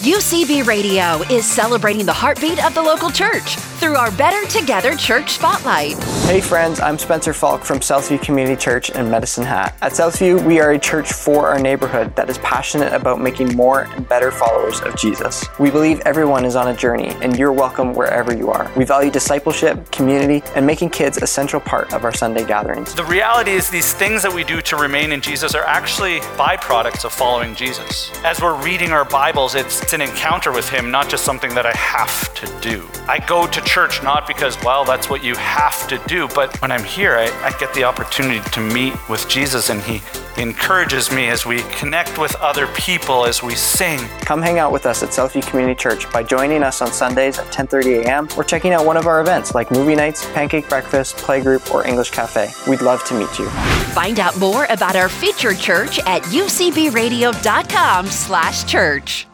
UCB Radio is celebrating the heartbeat of the local church through our Better Together Church Spotlight. Hey friends, I'm Spencer Falk from Southview Community Church in Medicine Hat. At Southview, we are a church for our neighborhood that is passionate about making more and better followers of Jesus. We believe everyone is on a journey and you're welcome wherever you are. We value discipleship, community, and making kids a central part of our Sunday gatherings. The reality is these things that we do to remain in Jesus are actually byproducts of following Jesus. As we're reading our Bibles, it's an encounter with Him, not just something that I have to do. I go to church not because, well, that's what you have to do, but when I'm here, I get the opportunity to meet with Jesus, and He encourages me as we connect with other people, as we sing. Come hang out with us at Southview Community Church by joining us on Sundays at 10:30 a.m. or checking out one of our events like movie nights, pancake breakfast, playgroup, or English cafe. We'd love to meet you. Find out more about our featured church at ucbradio.com/church.